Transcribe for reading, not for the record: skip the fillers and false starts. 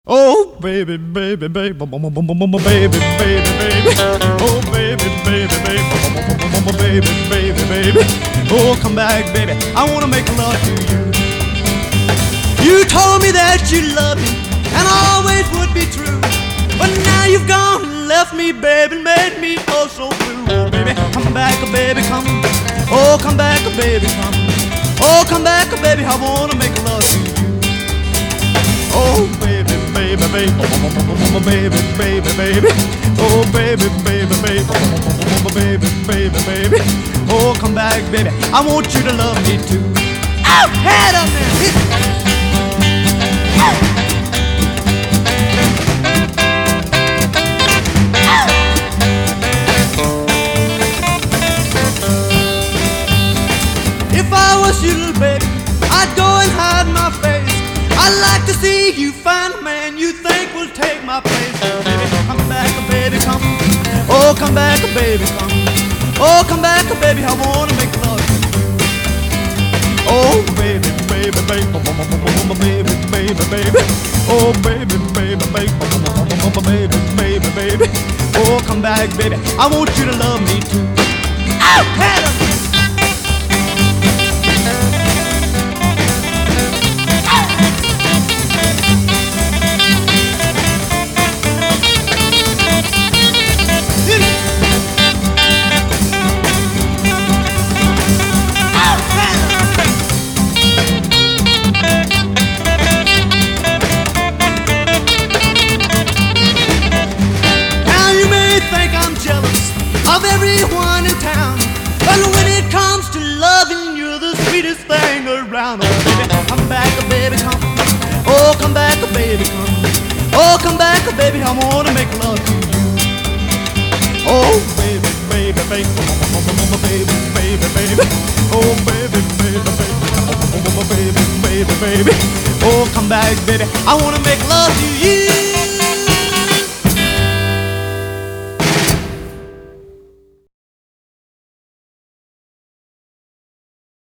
Oh baby, baby, baby, baby, baby, baby. Oh baby, baby, baby, baby, baby, baby. Oh come back, baby. I wanna make love to you. You told me that you loved me and always would be true, but now you've gone and left me, baby, made me oh so blue. Oh baby, come back, baby, come. Oh come back, baby, come. Oh come back, baby. I wanna make love to you. Oh baby, baby, baby, baby, baby, baby. Oh baby, baby, baby, baby, baby, baby. Oh come back, baby. I want you to love me too. Oh, head up there. If I was you, little baby, I'd go and hide my face. I'd like to see you find a man you think will take my place. Oh, baby, come back, baby, come. Oh, come back, baby, come. Oh, come back, baby, I wanna make love to you. Oh, baby, baby, baby, baby, baby, baby. Oh, baby, baby, baby, baby, baby, baby. Oh, come back, baby, I want you to love me too. Oh, head up. Of everyone in town, but when it comes to loving, you're the sweetest thing around. Oh baby, come back, baby, come. Oh come back, baby, come. Oh come back, baby, I wanna make love to you. Oh baby, baby, baby, baby, baby, baby. Oh baby, baby, baby, baby, baby, baby. Oh come back, baby, I wanna make love to you.